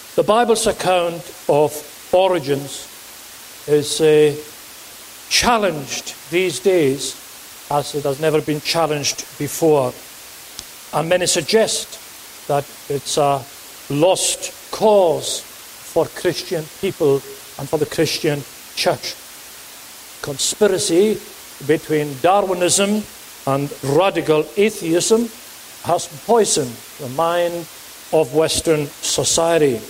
The Bible's account of origins is challenged these days as it has never been challenged before. And many suggest that it's a lost cause for Christian people and for the Christian church. Conspiracy between Darwinism and radical atheism has poisoned the mind of Western society.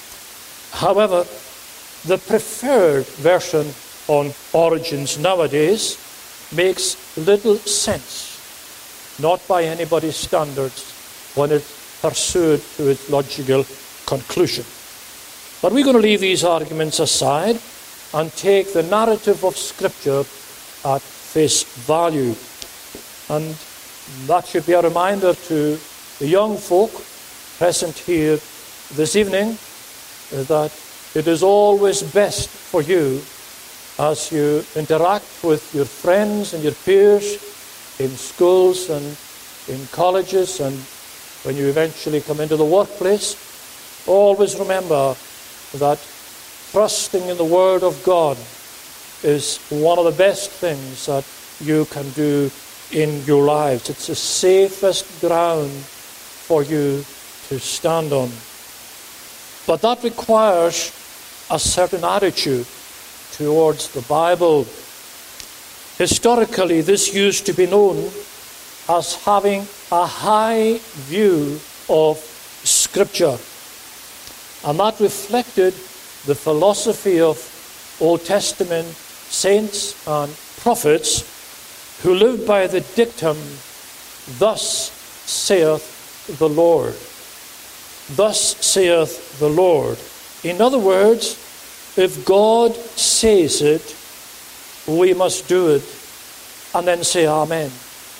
However, the preferred version on origins nowadays makes little sense, not by anybody's standards, when it's pursued to its logical conclusion. But we're going to leave these arguments aside and take the narrative of Scripture at face value. And that should be a reminder to the young folk present here this evening that it is always best for you, as you interact with your friends and your peers in schools and in colleges and when you eventually come into the workplace, always remember that trusting in the Word of God is one of the best things that you can do in your lives. It's the safest ground for you to stand on. But that requires a certain attitude towards the Bible. Historically, this used to be known as having a high view of Scripture. And that reflected the philosophy of Old Testament saints and prophets who lived by the dictum, "Thus saith the Lord." Thus saith the Lord. In other words, if God says it, we must do it, and then say Amen.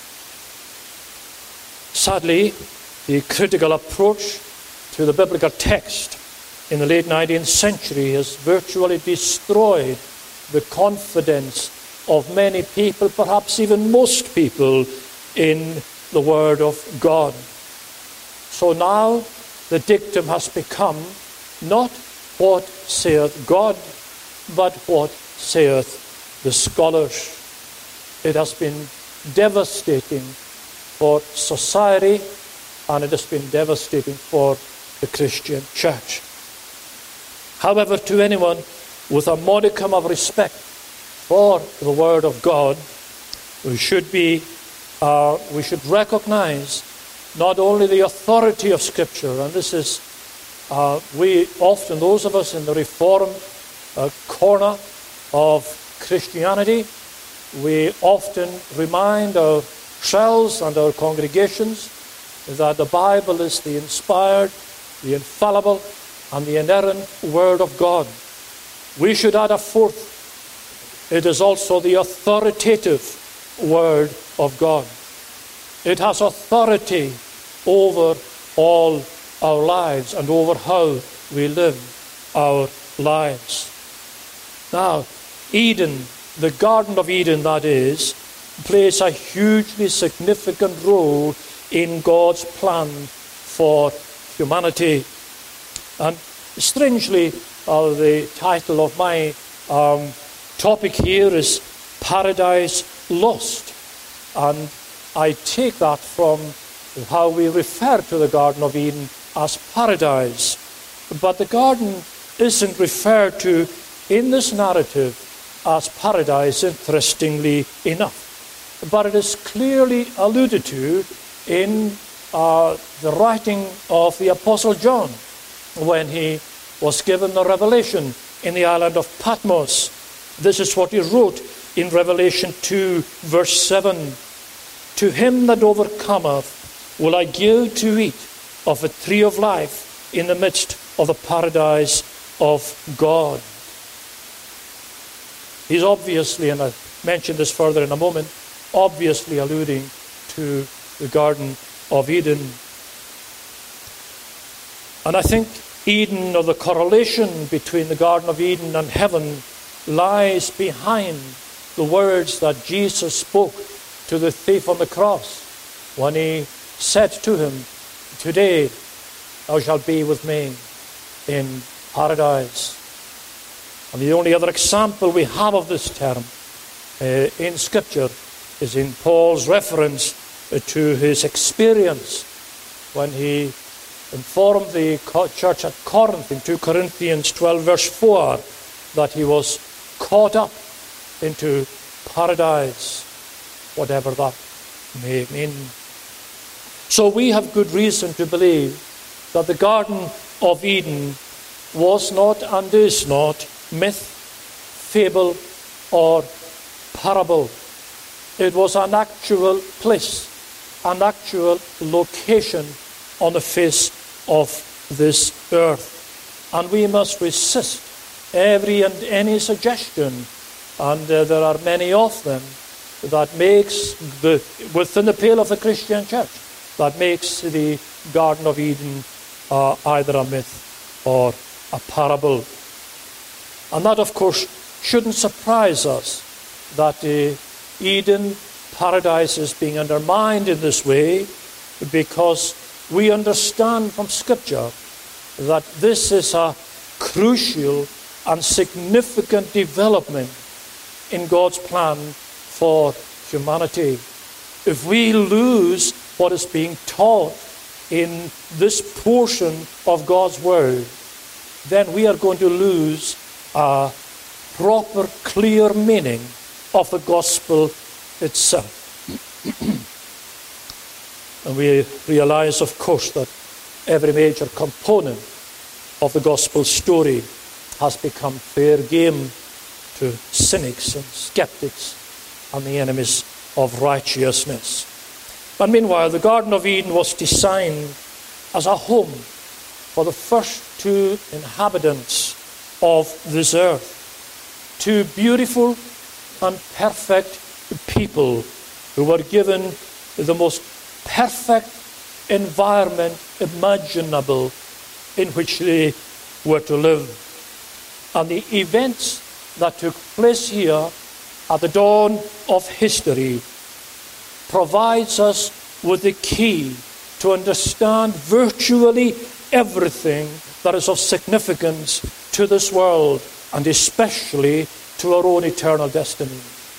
Sadly, the critical approach to the biblical text in the late 19th century has virtually destroyed the confidence of many people, perhaps even most people, in the Word of God. So now the dictum has become not what saith God, but what saith the scholars. It has been devastating for society, and it has been devastating for the Christian church. However, to anyone with a modicum of respect for the Word of God, we should recognize not only the authority of Scripture, and this is we often, those of us in the Reformed corner of Christianity, we often remind ourselves and our congregations that the Bible is the inspired, the infallible, and the inerrant Word of God. We should add a fourth: it is also the authoritative Word of God. It has authority over all our lives and over how we live our lives. Now, Eden, the Garden of Eden, that is, plays a hugely significant role in God's plan for humanity. And strangely, the title of my topic here is Paradise Lost. And I take that from how we refer to the Garden of Eden as paradise. But the garden isn't referred to in this narrative as paradise, interestingly enough. But it is clearly alluded to in the writing of the Apostle John when he was given the revelation in the island of Patmos. This is what he wrote in Revelation 2, verse 7. To him that overcometh will I give to eat of the tree of life in the midst of the paradise of God. He's obviously, and I'll mention this further in a moment, obviously alluding to the Garden of Eden. And I think Eden, or the correlation between the Garden of Eden and heaven, lies behind the words that Jesus spoke to the thief on the cross when he said to him, "Today thou shalt be with me in paradise. And the only other example we have of this term in Scripture is in Paul's reference to his experience when he informed the church at Corinth in 2 Corinthians 12 verse 4 that he was caught up into paradise, whatever that may mean. So we have good reason to believe that the Garden of Eden was not and is not myth, fable, or parable. It was an actual place, an actual location on the face of this earth. And we must resist every and any suggestion, and there are many of them, that makes within the pale of the Christian church, that makes the Garden of Eden either a myth or a parable. And that, of course, shouldn't surprise us, that Eden, paradise, is being undermined in this way, because we understand from Scripture that this is a crucial and significant development in God's plan for humanity. If we lose what is being taught in this portion of God's Word, then we are going to lose a proper, clear meaning of the gospel itself. And we realize, of course, that every major component of the gospel story has become fair game to cynics and skeptics and the enemies of righteousness. But meanwhile, the Garden of Eden was designed as a home for the first two inhabitants of this earth, two beautiful and perfect people who were given the most perfect environment imaginable in which they were to live. And the events that took place here at the dawn of history provides us with the key to understand virtually everything that is of significance to this world, and especially to our own eternal destiny.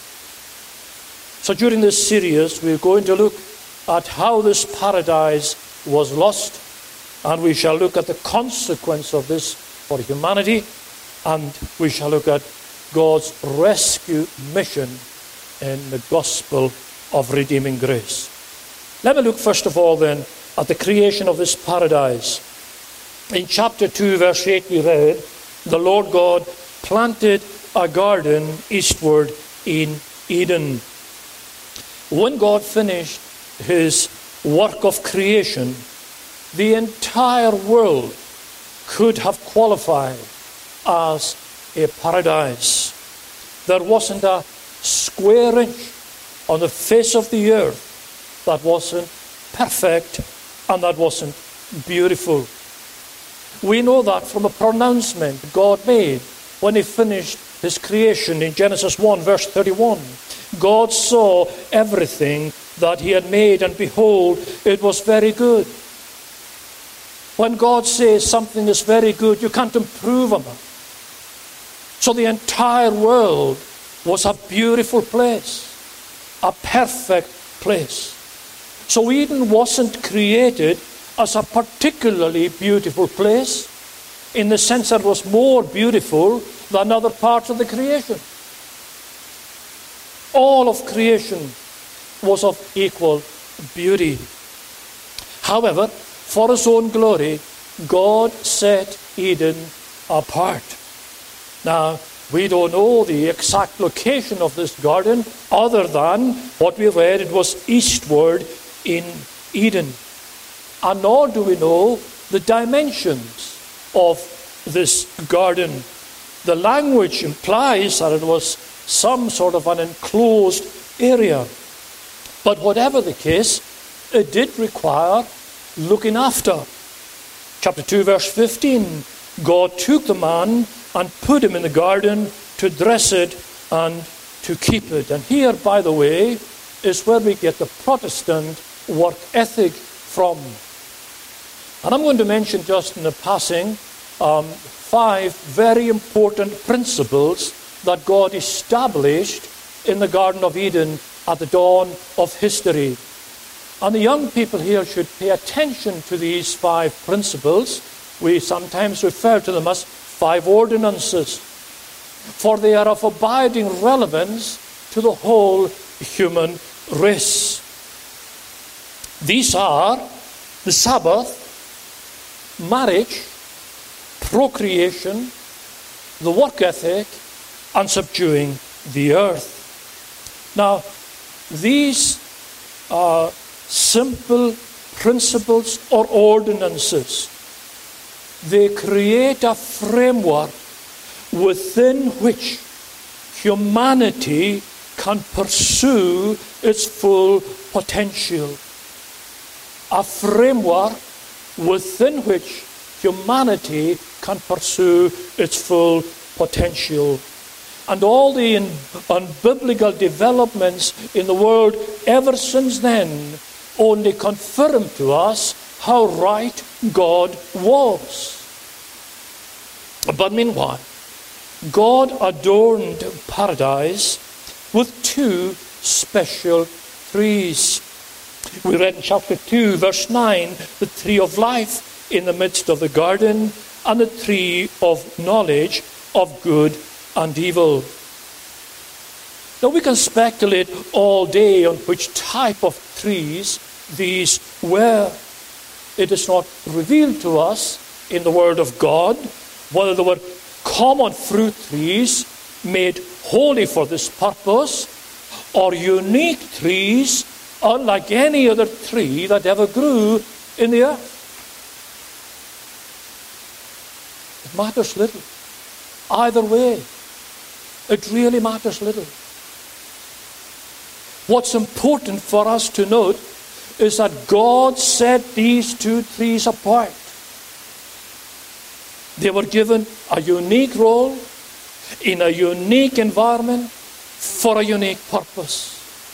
So during this series, we're going to look at how this paradise was lost, and we shall look at the consequence of this for humanity, and we shall look at God's rescue mission in the gospel of redeeming grace. Let me look first of all then at the creation of this paradise. In chapter 2 verse 8 we read, the Lord God planted a garden eastward in Eden. When God finished his work of creation, the entire world could have qualified as a paradise. There wasn't a square inch on the face of the earth that wasn't perfect and that wasn't beautiful. We know that from a pronouncement God made when he finished his creation in Genesis 1 verse 31. God saw everything that he had made, and behold, it was very good. When God says something is very good, you can't improve on it. So the entire world was a beautiful place, a perfect place. So Eden wasn't created as a particularly beautiful place, in the sense that it was more beautiful than other parts of the creation. All of creation was of equal beauty. However, for his own glory, God set Eden apart. Now, we don't know the exact location of this garden, other than what we read, it was eastward in Eden. And nor do we know the dimensions of this garden. The language implies that it was some sort of an enclosed area. But whatever the case, it did require looking after. Chapter 2 verse 15, God took the man and put him in the garden to dress it and to keep it. And here, by the way, is where we get the Protestant work ethic from. And I'm going to mention just in a passing 5 very important principles that God established in the Garden of Eden at the dawn of history. And the young people here should pay attention to these 5 principles. We sometimes refer to them as 5 ordinances, for they are of abiding relevance to the whole human race. These are the Sabbath, marriage, procreation, the work ethic, and subduing the earth. Now, these are simple principles or ordinances. They create a framework within which humanity can pursue its full potential. A framework within which humanity can pursue its full potential. And all the unbiblical developments in the world ever since then only confirm to us how right God was. But meanwhile, God adorned paradise with 2 special trees. We read in chapter 2, verse 9, the tree of life in the midst of the garden, and the tree of knowledge of good and evil. Now we can speculate all day on which type of trees these were. It is not revealed to us in the Word of God whether they were common fruit trees made holy for this purpose, or unique trees unlike any other tree that ever grew in the earth. It matters little. Either way, it really matters little. What's important for us to note is that God set these 2 trees apart. They were given a unique role in a unique environment for a unique purpose.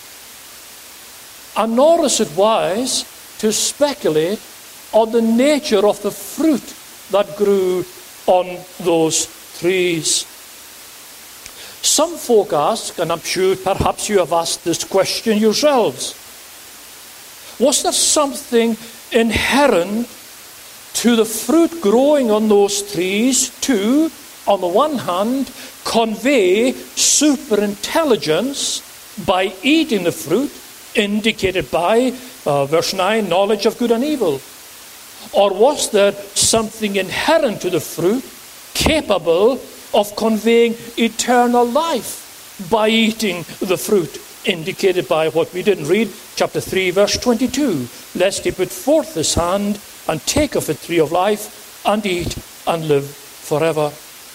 And nor is it wise to speculate on the nature of the fruit that grew on those trees. Some folk ask, and I'm sure perhaps you have asked this question yourselves, was there something inherent to the fruit growing on those trees to, on the one hand, convey superintelligence by eating the fruit, indicated by, verse 9, knowledge of good and evil? Or was there something inherent to the fruit capable of conveying eternal life by eating the fruit, indicated by what we didn't read, chapter 3, verse 22, lest he put forth his hand and take of the tree of life and eat and live forever?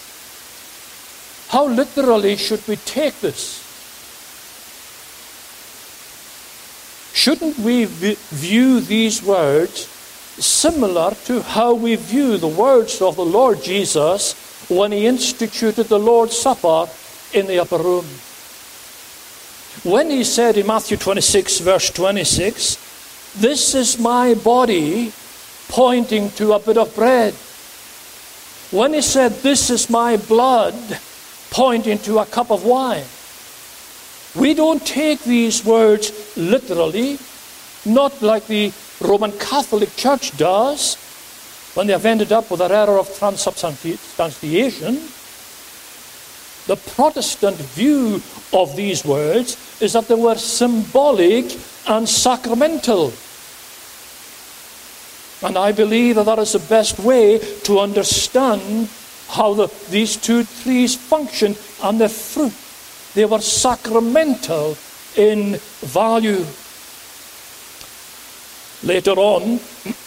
How literally should we take this? Shouldn't we view these words similar to how we view the words of the Lord Jesus when he instituted the Lord's Supper in the upper room? When he said in Matthew 26, verse 26, "This is my body," pointing to a bit of bread. When he said, "This is my blood," pointing to a cup of wine. We don't take these words literally, not like the Roman Catholic Church does when they have ended up with an error of transubstantiation. The Protestant view of these words is that they were symbolic and sacramental. And I believe that is the best way to understand how these 2 trees function and their fruit. They were sacramental in value. Later on,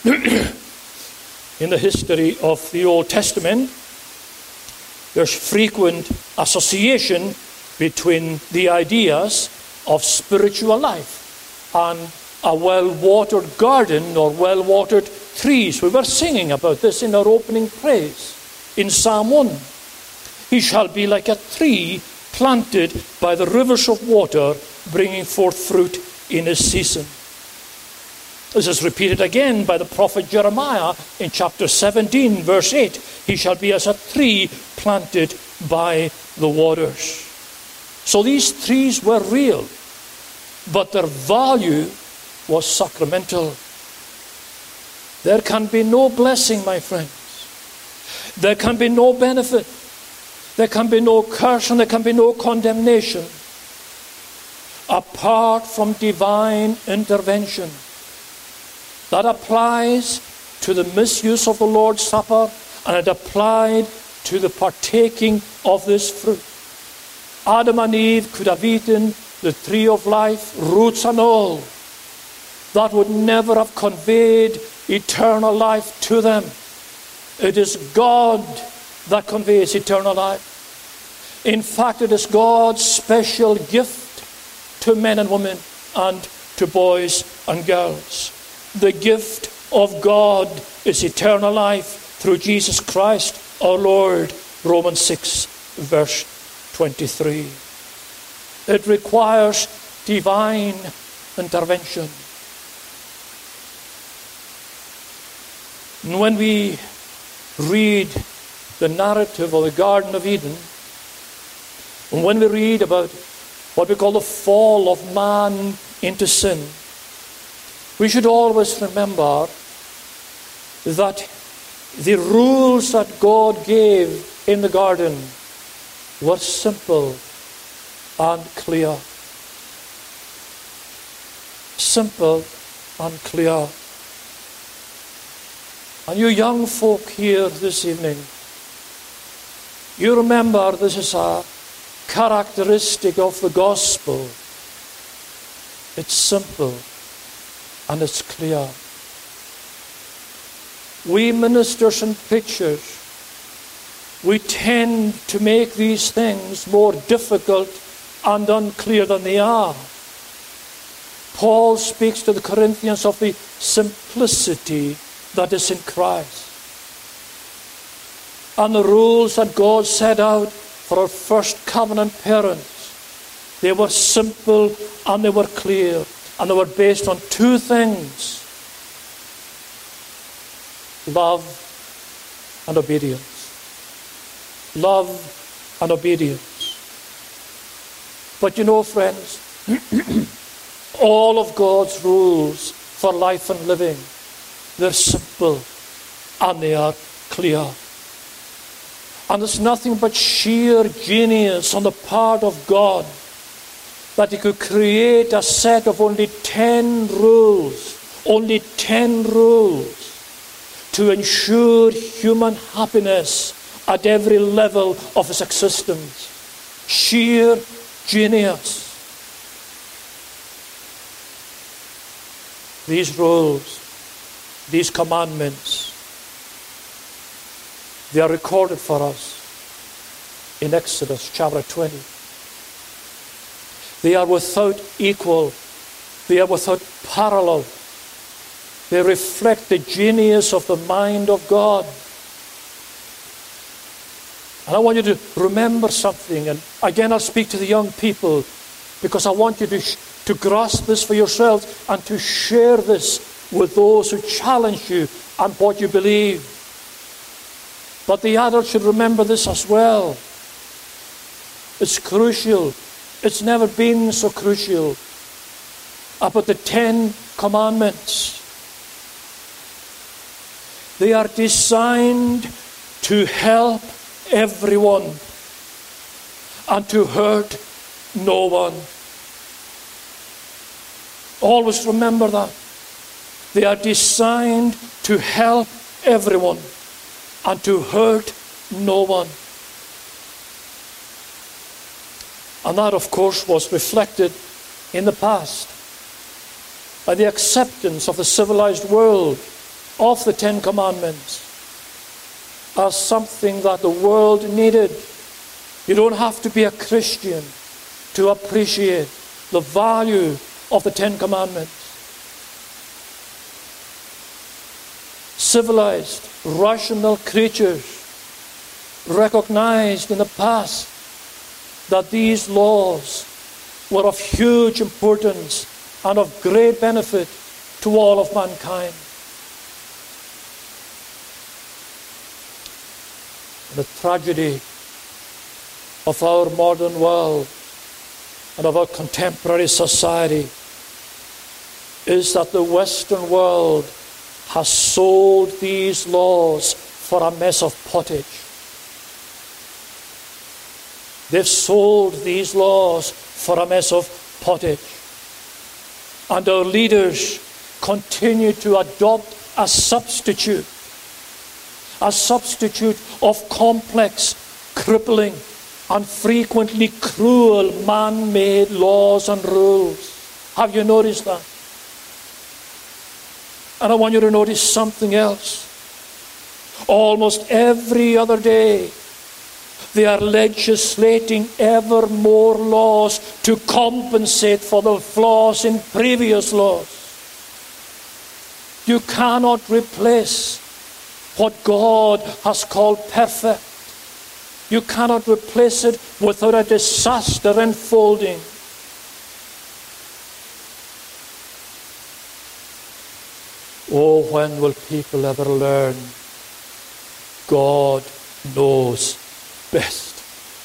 in the history of the Old Testament, there's frequent association between the ideas of spiritual life and a well-watered garden or well-watered trees. We were singing about this in our opening praise in Psalm 1. He shall be like a tree planted by the rivers of water, bringing forth fruit in his season. This is repeated again by the prophet Jeremiah in chapter 17, verse 8. He shall be as a tree planted by the waters. So these trees were real, but their value was sacramental. There can be no blessing, my friends. There can be no benefit. There can be no curse and there can be no condemnation apart from divine intervention. That applies to the misuse of the Lord's Supper, and it applied to the partaking of this fruit. Adam and Eve could have eaten the tree of life, roots and all. That would never have conveyed eternal life to them. It is God that conveys eternal life. In fact, it is God's special gift to men and women and to boys and girls. The gift of God is eternal life through Jesus Christ our Lord. Romans 6 verse 23. It requires divine intervention. And when we read the narrative of the Garden of Eden, and when we read about what we call the fall of man into sin, we should always remember that the rules that God gave in the garden were simple and clear. Simple and clear. And you young folk here this evening, you remember this is a characteristic of the gospel. It's simple and it's clear. We ministers and preachers, we tend to make these things more difficult and unclear than they are. Paul speaks to the Corinthians of the simplicity that is in Christ. And the rules that God set out for our first covenant parents, they were simple and they were clear. And they were based on two things: love and obedience. Love and obedience. But you know, friends, all of God's rules for life and living, they're simple and they are clear. And there's nothing but sheer genius on the part of God that He could create a set of only 10 rules to ensure human happiness at every level of His existence. Sheer genius. These rules, these commandments, they are recorded for us in Exodus chapter 20. They are without equal. They are without parallel. They reflect the genius of the mind of God. And I want you to remember something. And again, I'll speak to the young people because I want you to grasp this for yourselves and to share this with those who challenge you and what you believe. But the adults should remember this as well. It's crucial. It's never been so crucial about the 10 Commandments. They are designed to help everyone and to hurt no one. Always remember that. They are designed to help everyone and to hurt no one. And that, of course, was reflected in the past by the acceptance of the civilized world of the 10 Commandments as something that the world needed. You don't have to be a Christian to appreciate the value of the 10 Commandments. Civilized, rational creatures recognized in the past that these laws were of huge importance and of great benefit to all of mankind. The tragedy of our modern world and of our contemporary society is that the Western world has sold these laws for a mess of pottage. They've sold these laws for a mess of pottage. And our leaders continue to adopt a substitute of complex, crippling, and frequently cruel man-made laws and rules. Have you noticed that? And I want you to notice something else. Almost every other day, they are legislating ever more laws to compensate for the flaws in previous laws. You cannot replace what God has called perfect. You cannot replace it without a disaster unfolding. Oh, when will people ever learn? God knows best.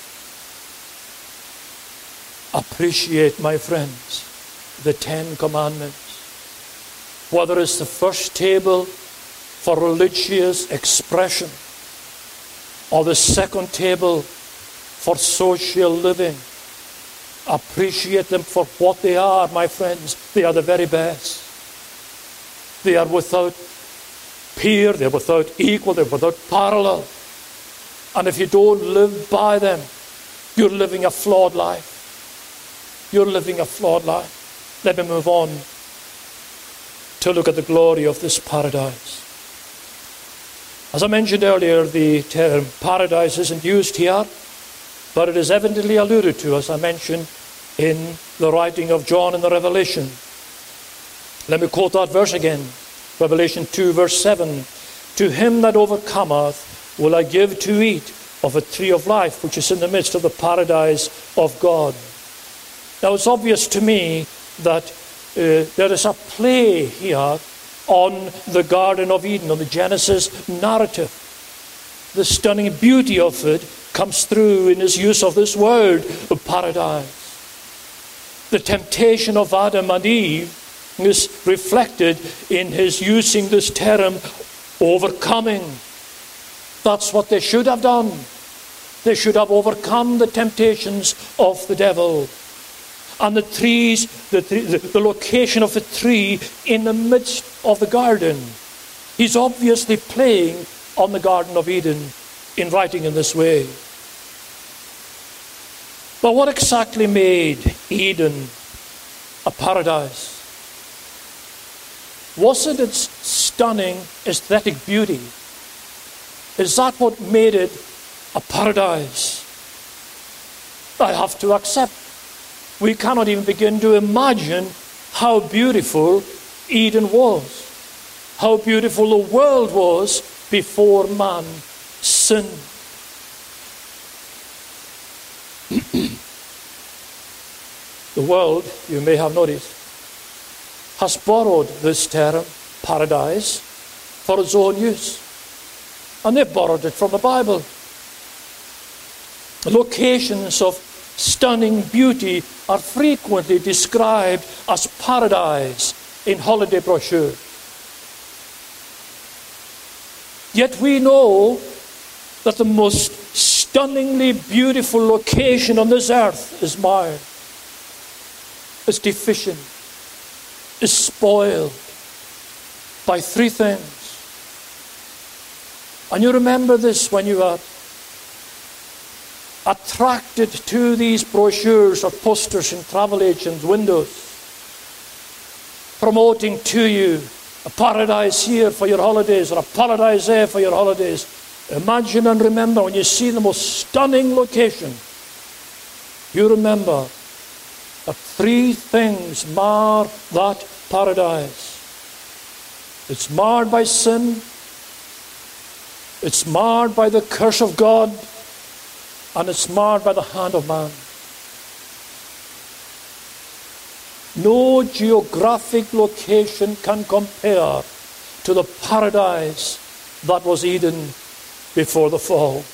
Appreciate, my friends, the 10 Commandments. Whether it's the first table for religious expression or the second table for social living, appreciate them for what they are, my friends. They are the very best. They are without peer, they're without equal, they're without parallel. And if you don't live by them, you're living a flawed life. You're living a flawed life. Let me move on to look at the glory of this paradise. As I mentioned earlier, the term paradise isn't used here, but it is evidently alluded to, as I mentioned, in the writing of John in the Revelation. Let me quote that verse again. Revelation 2, verse 7. To him that overcometh will I give to eat of a tree of life, which is in the midst of the paradise of God. Now it's obvious to me that there is a play here on the Garden of Eden, on the Genesis narrative. The stunning beauty of it comes through in his use of this word, paradise. The temptation of Adam and Eve is reflected in his using this term, overcoming. That's what they should have done. They should have overcome the temptations of the devil. And the trees, the location of the tree in the midst of the garden. He's obviously playing on the Garden of Eden in writing in this way. But what exactly made Eden a paradise? Was it its stunning aesthetic beauty? Is that what made it a paradise? I have to accept. We cannot even begin to imagine how beautiful Eden was. How beautiful the world was before man sinned. The world, you may have noticed, has borrowed this term, paradise, for its own use. And they've borrowed it from the Bible. The locations of stunning beauty are frequently described as paradise in holiday brochures. Yet we know that the most stunningly beautiful location on this earth is marred, is deficient, is spoiled by three things. And you remember this when you are attracted to these brochures or posters in travel agents' windows, promoting to you a paradise here for your holidays or a paradise there for your holidays. Imagine and remember, when you see the most stunning location, you remember that three things mar that paradise. It's marred by sin, it's marred by the curse of God, and it's marred by the hand of man. No geographic location can compare to the paradise that was Eden before the fall.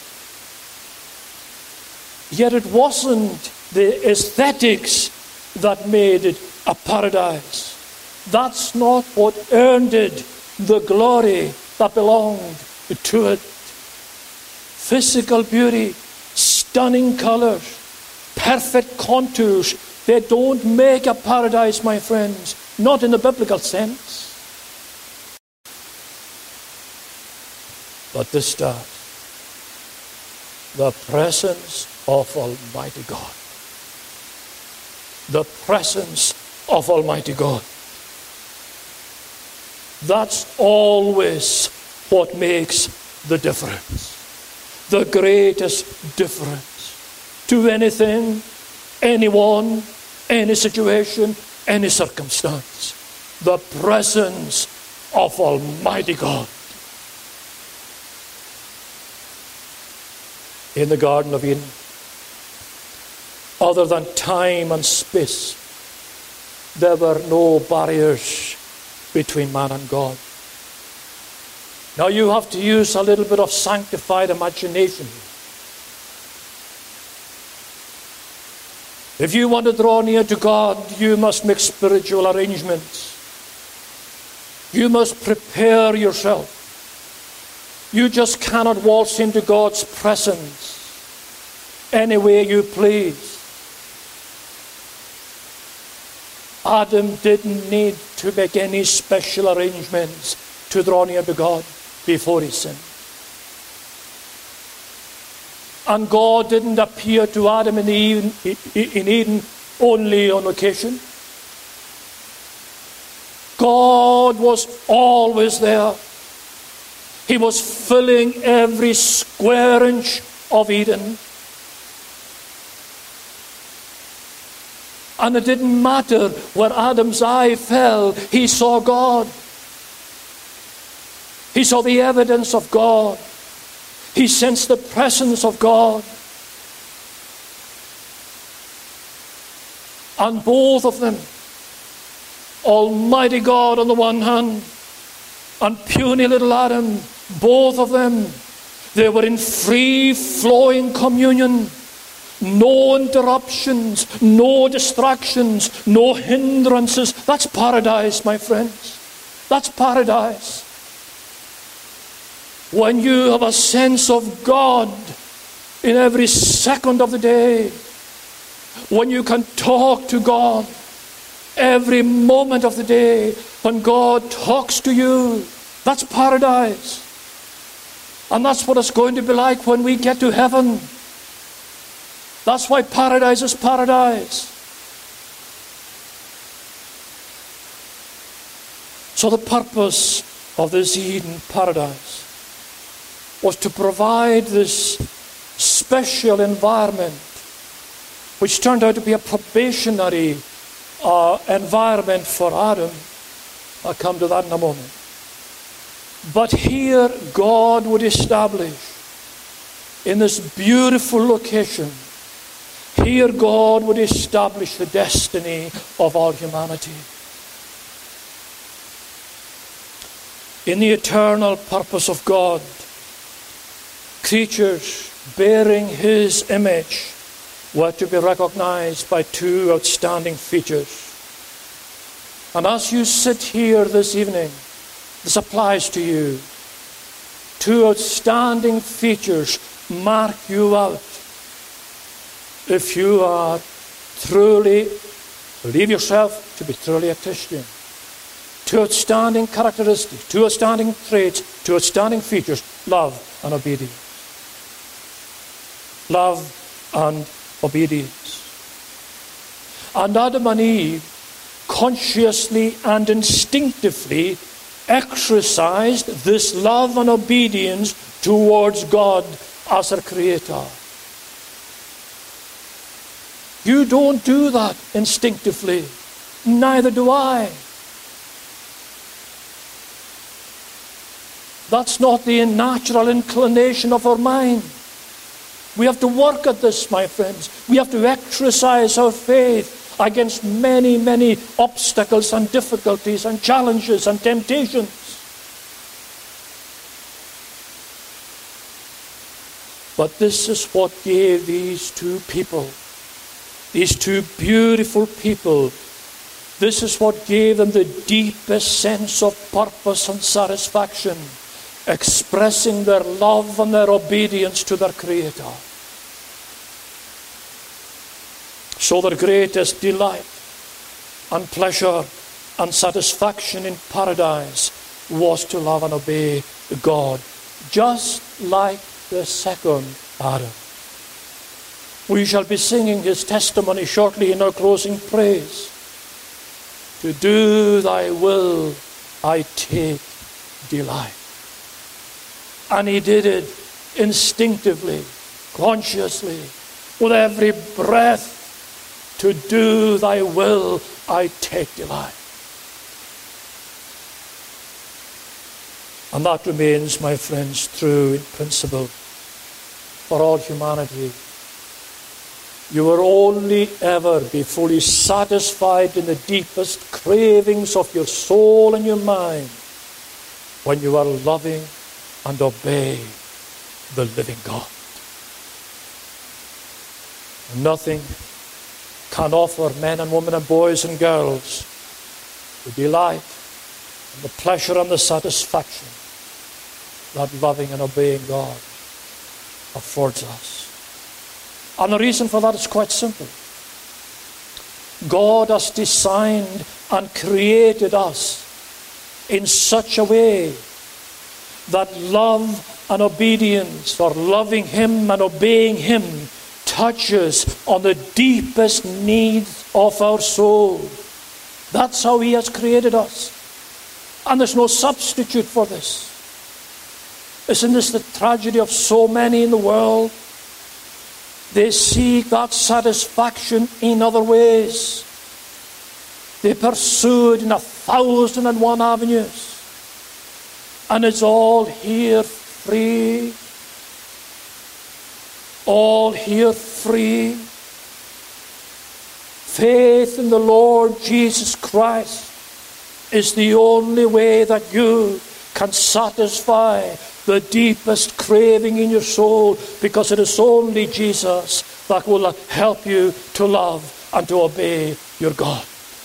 Yet it wasn't the aesthetics that made it a paradise. That's not what earned it the glory that belonged to it. Physical beauty, stunning colors, perfect contours, they don't make a paradise, my friends, not in the biblical sense. But this does. The presence of Almighty God. The presence of Almighty God. That's always what makes the difference. The greatest difference to anything, anyone, any situation, any circumstance. The presence of Almighty God. In the Garden of Eden, other than time and space, there were no barriers between man and God. Now you have to use a little bit of sanctified imagination. If you want to draw near to God, you must make spiritual arrangements. You must prepare yourself. You just cannot waltz into God's presence any way you please. Adam didn't need to make any special arrangements to draw near to God before he sinned. And God didn't appear to Adam in Eden only on occasion. God was always there. He was filling every square inch of Eden. And it didn't matter where Adam's eye fell, he saw God. He saw the evidence of God. He sensed the presence of God. And both of them, Almighty God on the one hand, and puny little Adam, both of them, they were in free-flowing communion. No interruptions, no distractions, no hindrances. That's paradise, my friends. That's paradise. When you have a sense of God in every second of the day, when you can talk to God every moment of the day, when God talks to you, that's paradise. And that's what it's going to be like when we get to heaven. That's why paradise is paradise. So the purpose of this Eden paradise was to provide this special environment, which turned out to be a probationary environment for Adam. I'll come to that in a moment. But here God would establish, in this beautiful location, here God would establish the destiny of our humanity. In the eternal purpose of God, creatures bearing His image were to be recognized by two outstanding features. And as you sit here this evening, this applies to you. Two outstanding features mark you out. If you are truly, believe yourself to be truly a Christian. Two outstanding characteristics, two outstanding traits, two outstanding features: love and obedience. Love and obedience. And Adam and Eve consciously and instinctively exercised this love and obedience towards God as their Creator. You don't do that instinctively. Neither do I. That's not the natural inclination of our mind. We have to work at this, my friends. We have to exercise our faith against many, many obstacles and difficulties and challenges and temptations. But this is what gave these two people, these two beautiful people, this is what gave them the deepest sense of purpose and satisfaction, expressing their love and their obedience to their Creator. So their greatest delight and pleasure and satisfaction in paradise was to love and obey God, just like the second Adam. We shall be singing his testimony shortly in our closing praise. To do thy will I take delight. And he did it instinctively, consciously, with every breath. To do thy will I take delight. And that remains, my friends, true in principle for all humanity. You will only ever be fully satisfied in the deepest cravings of your soul and your mind when you are loving and obey the living God. Nothing can offer men and women and boys and girls the delight and the pleasure and the satisfaction that loving and obeying God affords us. And the reason for that is quite simple. God has designed and created us in such a way that love and obedience, or loving him and obeying him, touches on the deepest needs of our soul. That's how he has created us. And there's no substitute for this. Isn't this the tragedy of so many in the world? They seek that satisfaction in other ways. They pursue it in 1,001 avenues. And it's all here free. All here free. Faith in the Lord Jesus Christ is the only way that you can satisfy the deepest craving in your soul, because it is only Jesus that will help you to love and to obey your God.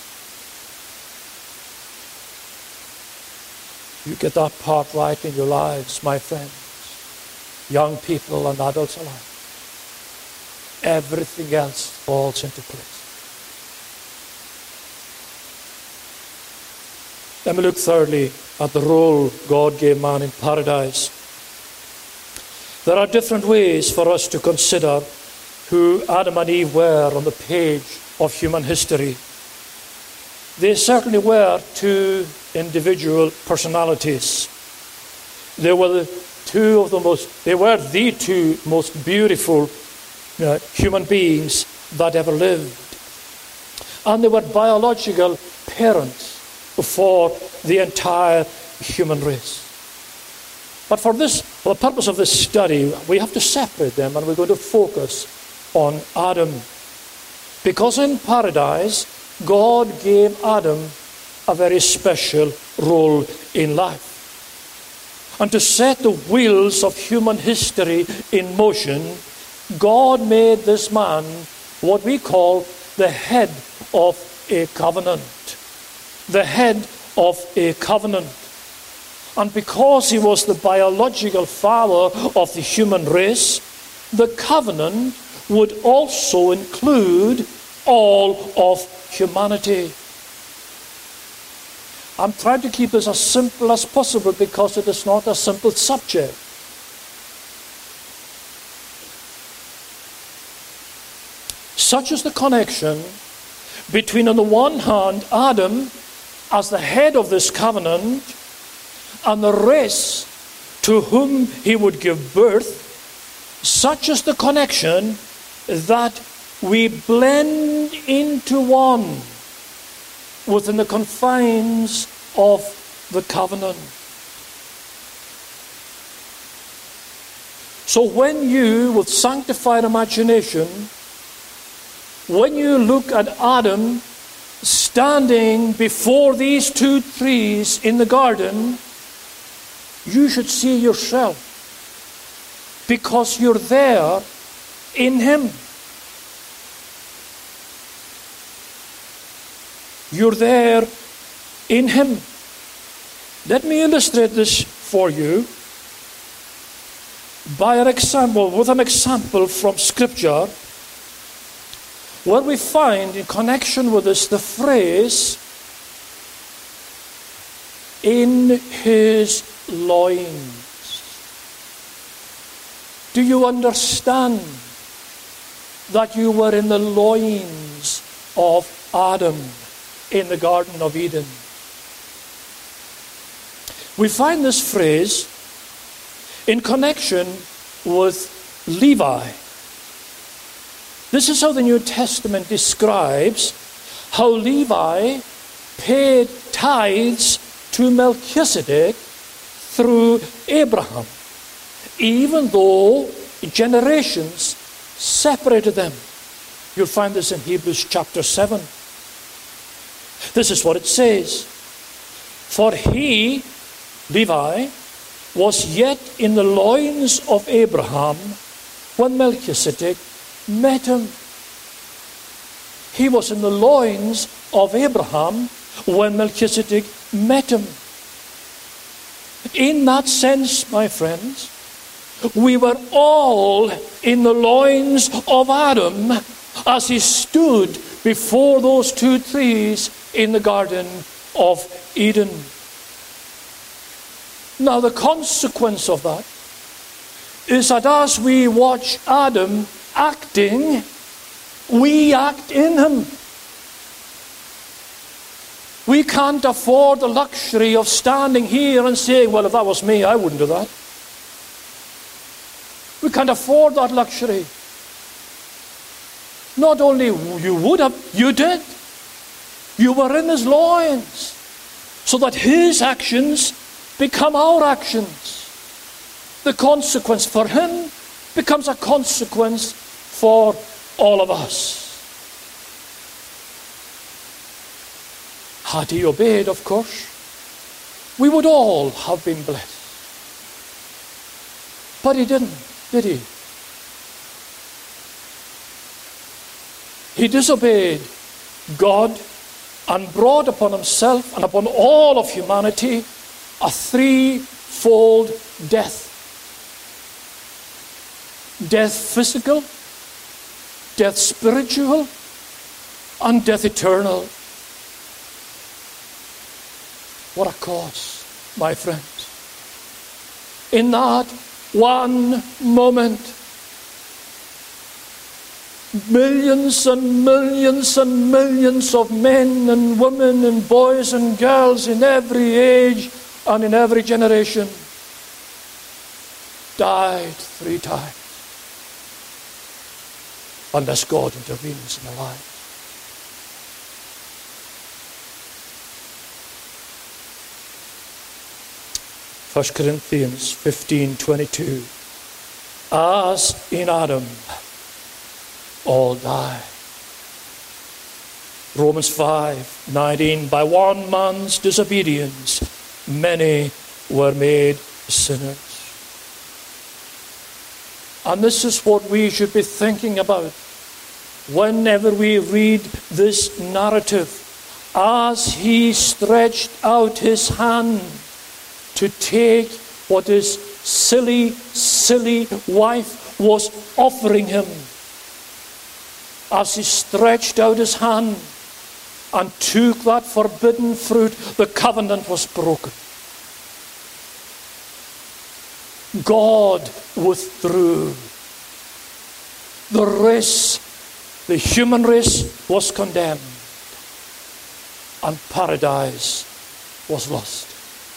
You get that part right in your lives, my friends, young people and adults alike. Everything else falls into place. Let me look thirdly at the role God gave man in paradise. There are different ways for us to consider who Adam and Eve were on the page of human history. They certainly were two individual personalities. They were the two most beautiful human beings that ever lived. And they were biological parents for the entire human race. But for the purpose of this study, we have to separate them, and we're going to focus on Adam. Because in paradise, God gave Adam a very special role in life. And to set the wheels of human history in motion, God made this man what we call the head of a covenant. The head of a covenant. And because he was the biological father of the human race, the covenant would also include all of humanity. I'm trying to keep this as simple as possible because it is not a simple subject. Such is the connection between, on the one hand, Adam as the head of this covenant, and the race to whom he would give birth. Such is the connection that we blend into one within the confines of the covenant. So when you, with sanctified imagination, when you look at Adam standing before these two trees in the garden, you should see yourself, because you're there in him. You're there in him. Let me illustrate this for you with an example from Scripture, where we find in connection with this the phrase, in his loins. Do you understand that you were in the loins of Adam in the Garden of Eden? We find this phrase in connection with Levi. This is how the New Testament describes how Levi paid tithes to Melchizedek through Abraham, even though generations separated them. You'll find this in Hebrews chapter 7. This is what it says. For he, Levi, was yet in the loins of Abraham when Melchizedek met him. He was in the loins of Abraham when Melchizedek met him. In that sense, my friends, we were all in the loins of Adam as he stood before those two trees in the Garden of Eden. Now, the consequence of that is that as we watch Adam acting, we act in him. We can't afford the luxury of standing here and saying, well, if that was me, I wouldn't do that. We can't afford that luxury. Not only you would have, you did. You were in his loins, so that his actions become our actions. The consequence for him becomes a consequence for all of us. Had he obeyed, of course, we would all have been blessed. But he didn't, did he? He disobeyed God and brought upon himself and upon all of humanity a threefold death. Death physical, death spiritual, and death eternal. What a cost, my friends. In that one moment, millions and millions and millions of men and women and boys and girls in every age and in every generation died 3 times. Unless God intervenes in their life. First Corinthians 15:22. As in Adam, all die. Romans 5:19. By one man's disobedience, many were made sinners. And this is what we should be thinking about whenever we read this narrative. As he stretched out his hand to take what his silly wife was offering him, as he stretched out his hand and took that forbidden fruit, the covenant was broken. God withdrew. The race, the human race, was condemned, and paradise was lost.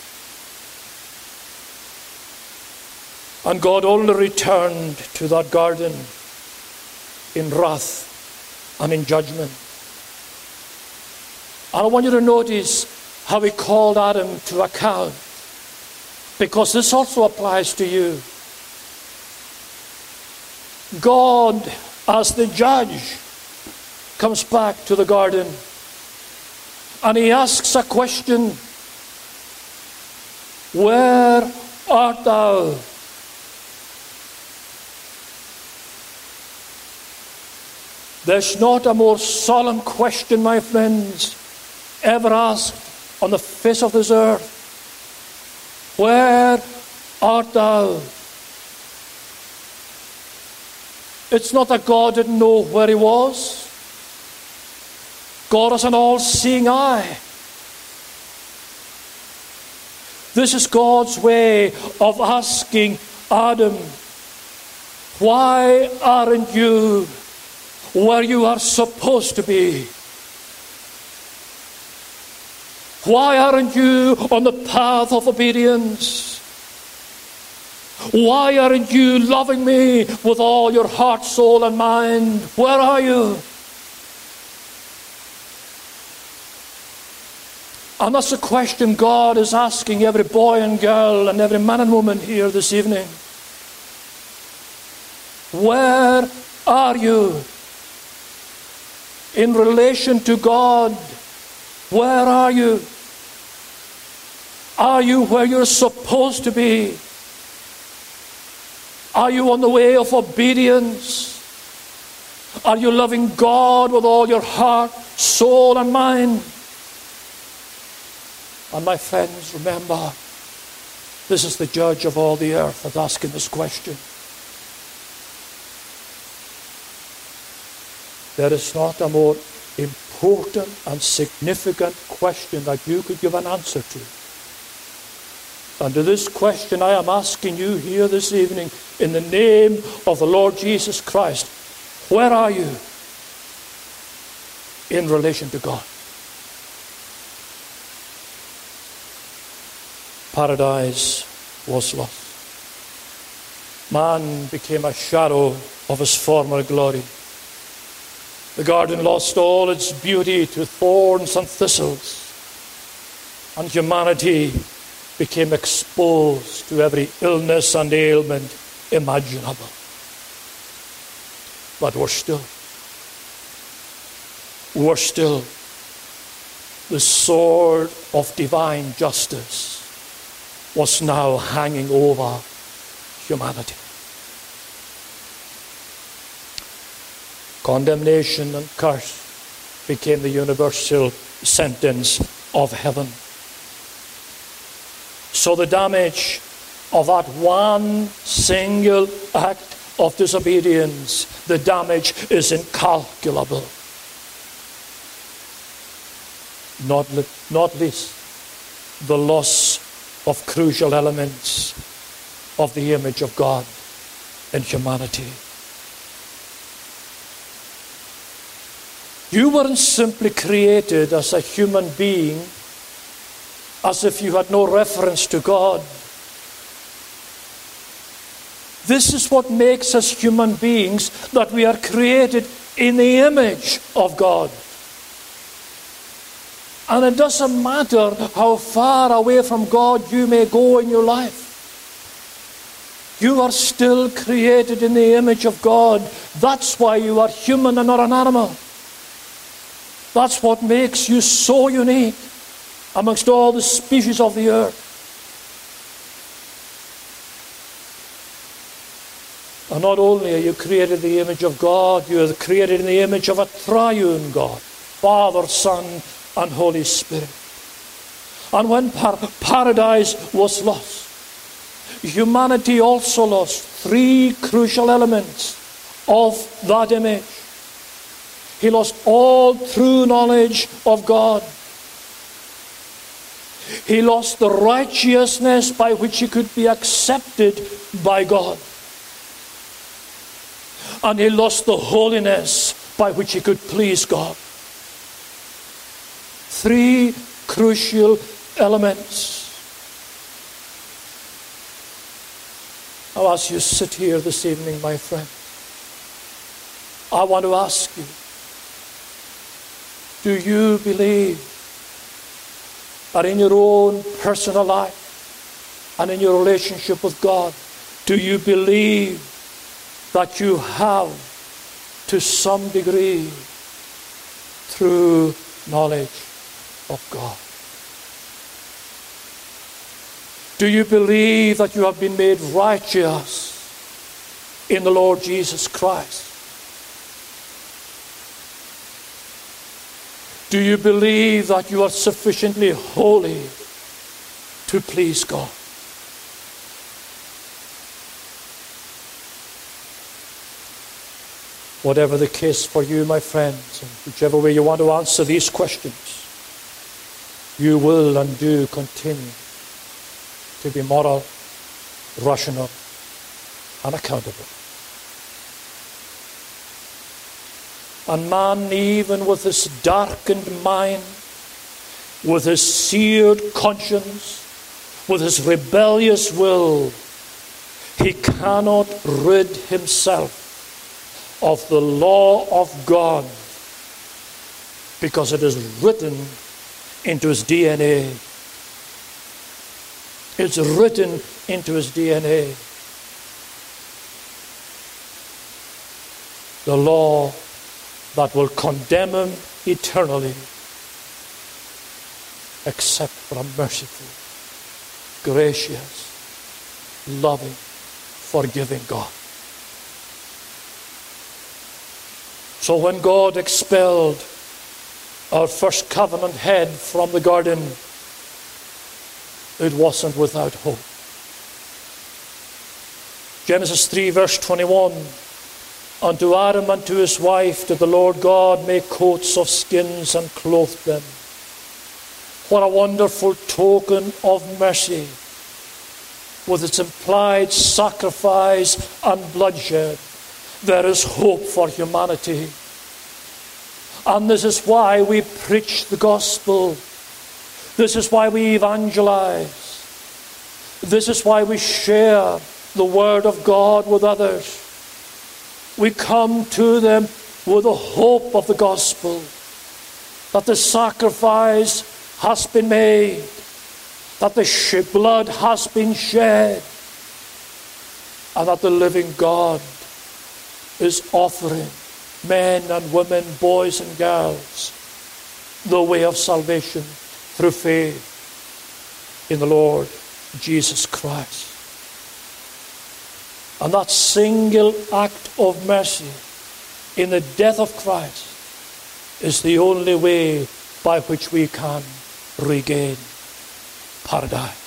And God only returned to that garden in wrath and in judgment. And I want you to notice how he called Adam to account, because this also applies to you. God, as the judge, comes back to the garden and he asks a question. Where art thou? There's not a more solemn question, my friends, ever asked on the face of this earth. Where art thou? It's not that God didn't know where he was. God has an all-seeing eye. This is God's way of asking Adam, why aren't you where you are supposed to be? Why aren't you on the path of obedience? Why aren't you loving me with all your heart, soul, and mind? Where are you? And that's the question God is asking every boy and girl and every man and woman here this evening. Where are you in relation to God? Where are you? Are you where you're supposed to be? Are you on the way of obedience? Are you loving God with all your heart, soul, and mind? And my friends, remember, this is the judge of all the earth that's asking this question. There is not a more important and significant question that you could give an answer to. And to this question I am asking you here this evening in the name of the Lord Jesus Christ. Where are you in relation to God? Paradise was lost. Man became a shadow of his former glory. The garden lost all its beauty to thorns and thistles. And humanity became exposed to every illness and ailment imaginable. But we're still the sword of divine justice was now hanging over humanity. Condemnation and curse became the universal sentence of heaven. So the damage of that one single act of disobedience, the damage is incalculable. Not least the loss of crucial elements of the image of God in humanity. You weren't simply created as a human being as if you had no reference to God. This is what makes us human beings, that we are created in the image of God. And it doesn't matter how far away from God you may go in your life. You are still created in the image of God. That's why you are human and not an animal. That's what makes you so unique amongst all the species of the earth. And not only are you created in the image of God, you are created in the image of a triune God, Father, Son, and Holy Spirit. And when paradise was lost, humanity also lost three crucial elements of that image. He lost all true knowledge of God. He lost the righteousness by which he could be accepted by God. And he lost the holiness by which he could please God. Three crucial elements. Now, as you sit here this evening, my friend, I want to ask you, do you believe that in your own personal life and in your relationship with God, do you believe that you have, to some degree, true knowledge of God. Do you believe that you have been made righteous in the Lord Jesus Christ? Do you believe that you are sufficiently holy to please God? Whatever the case for you, my friends, and whichever way you want to answer these questions, you will and do continue to be moral, rational, and accountable. And man, even with his darkened mind, with his seared conscience, with his rebellious will, he cannot rid himself of the law of God, because it is written into his DNA. It's written into his DNA. The law that will condemn him eternally, except for a merciful, gracious, loving, forgiving God. So when God expelled our first covenant head from the garden, it wasn't without hope. Genesis 3 verse 21, unto Adam and to his wife did the Lord God make coats of skins and clothed them. What a wonderful token of mercy, with its implied sacrifice and bloodshed. There is hope for humanity. And this is why we preach the gospel. This is why we evangelize. This is why we share the word of God with others. We come to them with the hope of the gospel, that the sacrifice has been made, that the blood has been shed, and that the living God is offering men and women, boys and girls, the way of salvation through faith in the Lord Jesus Christ. And that single act of mercy in the death of Christ is the only way by which we can regain paradise.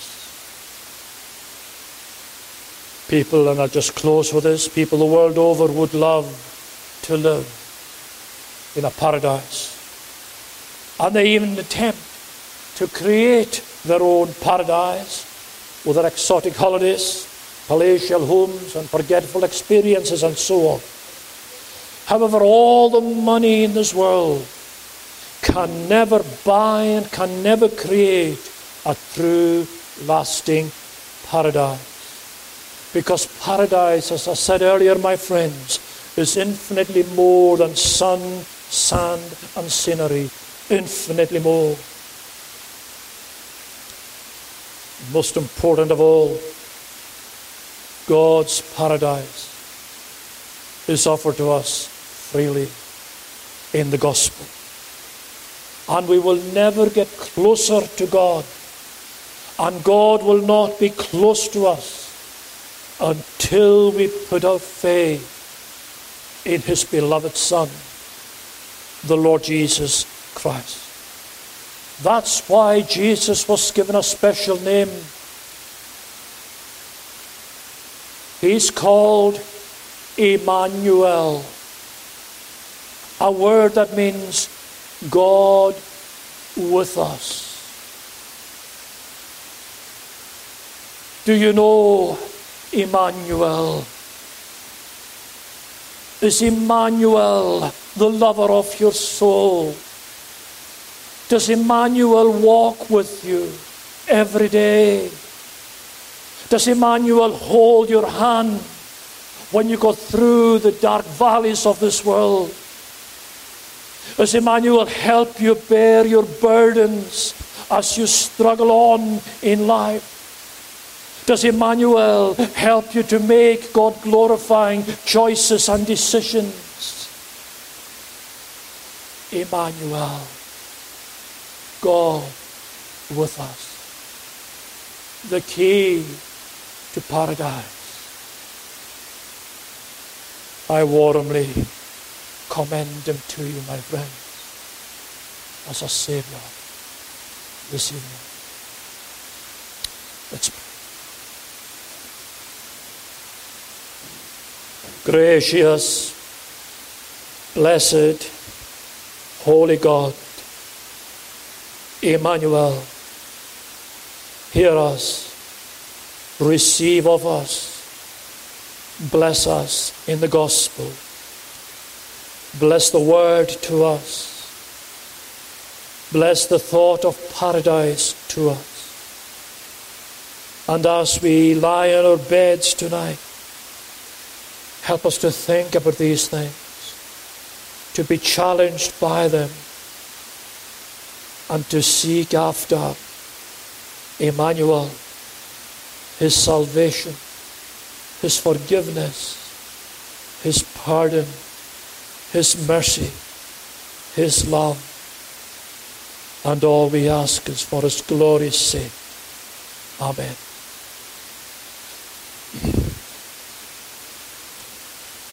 People, and I'll just close with this, people the world over would love to live in a paradise. And they even attempt to create their own paradise with their exotic holidays, palatial homes, and forgetful experiences, and so on. However, all the money in this world can never buy and can never create a true, lasting paradise. Because paradise, as I said earlier, my friends, is infinitely more than sun, sand, and scenery. Infinitely more. Most important of all, God's paradise is offered to us freely in the gospel. And we will never get closer to God, and God will not be close to us until we put our faith in his beloved Son, the Lord Jesus Christ. That's why Jesus was given a special name. He's called Emmanuel, a word that means God with us. Do you know Emmanuel? Is Emmanuel the lover of your soul? Does Emmanuel walk with you every day? Does Emmanuel hold your hand when you go through the dark valleys of this world? Does Emmanuel help you bear your burdens as you struggle on in life? Does Emmanuel help you to make God-glorifying choices and decisions? Emmanuel, God with us. The key to paradise. I warmly commend him to you, my friends, as a Saviour this evening. Let's pray. Gracious, blessed, holy God, Emmanuel, hear us, receive of us, bless us in the gospel, bless the word to us, bless the thought of paradise to us. And as we lie on our beds tonight, help us to think about these things, to be challenged by them, and to seek after Emmanuel, his salvation, his forgiveness, his pardon, his mercy, his love. And all we ask is for his glory's sake. Amen.